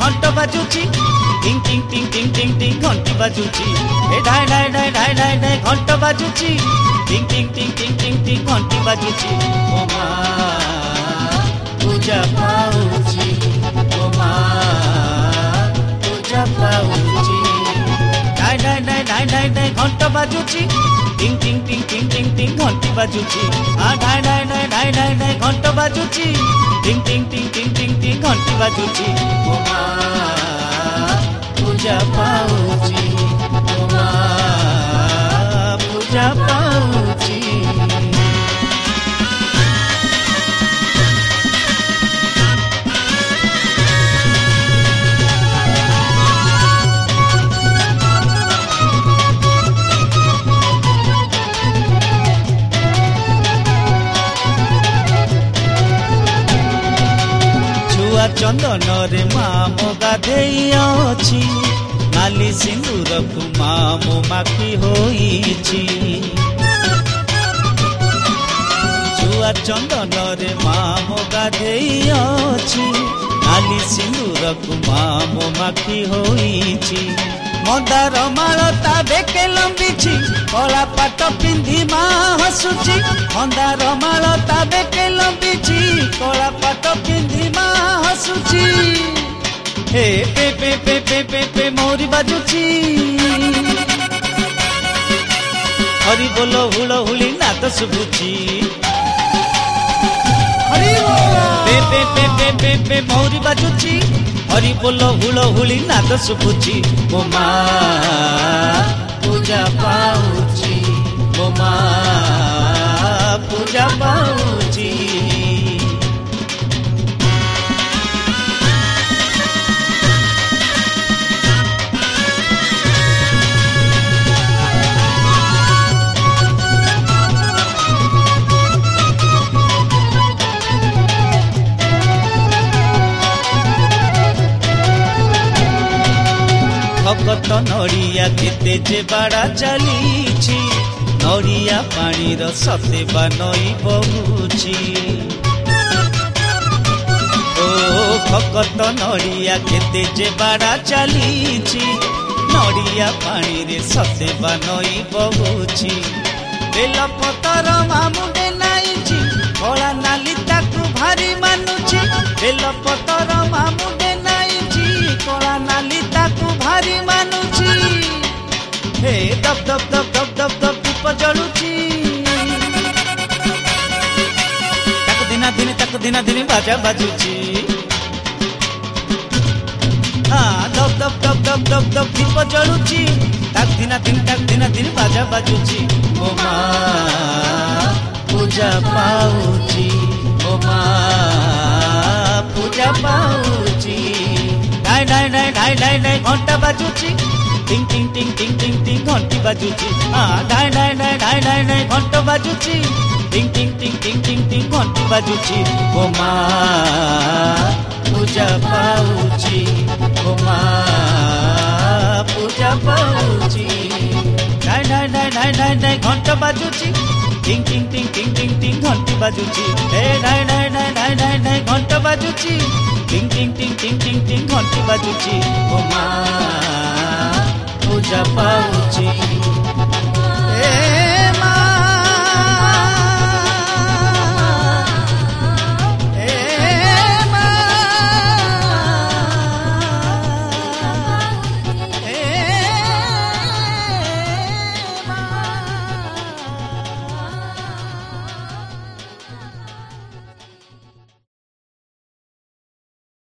घंट बाजुची टिंग टिंग टिंग टिंग टिंग टिंग घंटी बाजुची ए ढाई ढाई ढाई ढाई ढाई ढाई घंट बाजुची टिंग टिंग टिंग टिंग टिंग टिंग घंटी बाजुची ओ मां पूजा पाउची ओ मां पूजा पाउची ढाई ढाई ढाई ढाई ढाई ढाई घंट बाजुची टिंग टिंग टिंग टिंग टिंग टिंग घंटी बाजुची ढाई ढाई ढाई ढाई ढाई ढाई घंट बाजुची टिंग टिंग टिंग टिंग टिंग टिंग घंटी बाजुची ओ मां पूजा पाउची ओ मां पूजा पाउची चंदन रे मामो गाधेई अछि नाली सिंदूर को मामो माखी होईछि छुआ चंदन रे मामो गाधेई अछि नाली सिंदूर को मामो माखी होईछि मंदार माल ता बेके लंबीछि कला पाट पिंधी मा हसुछि मंदार माल ता बेके लंबीछि कला पाट पिंधी मा हसुछि हे पे पे पे पे पे पे मोरी बाजुछि हरि बोलो हुलो हुली नाद सुबुछि हरि बोलो पे पे पे पे पे पे मोरी बाजुछि हरि बोलो हुलो हुली नाद सुबुछि ओ मां पूजा पाउछि ओ मां पूजा पाउछि भगत नड़िया केते जे बाड़ा चलीछि नड़िया पानी रो सते बा नई बहुछि ओ भगत नड़िया केते जे बाड़ा चलीछि नड़िया पानी रे सते बा नई बहुछि बेल पतर मामुडे नाइछि कला नाली ताकू भारी मानुछि बेल पतर मामुडे नाइछि कला नाली ताकू भारी मानुछि हे दब दब दब दब दब दब दीप जलुछि ताक दिना दिन बाजा बाजुछि हाँ दब दब दब दब दब दब दीप जलुछि ताक दिना दिन बाजा बाजुछि ओ मां पूजा पाउछि ओ मां पूजा पाउछि ढाई ढाई ढाई ढाई ढाई ढाई घंटा बाजुछि टिंग टिंग टिंग टिंग टिंग टिंग घंटी बाजुछि हाँ ढाई ढाई ढाई ढाई ढाई ढाई घंटा बाजुछि टिंग टिंग टिंग टिंग टिंग टिंग घंटी बाजुछि ओ मां पूजा पाउछि ओ मां पूजा पाउछि ढाई ढाई ढाई ढाई ढाई ढाई घंटा बाजुछि टिंग टिंग टिंग टिंग टिंग टिंग घंटी बाजुछि हे ढाई ढाई ढाई ढाई ढाई ढाई घंटा बाजुछि टिंग टिंग टिंग टिंग टिंग टिंग घंटी बाजुछि ओ मां पूजा पाउछि।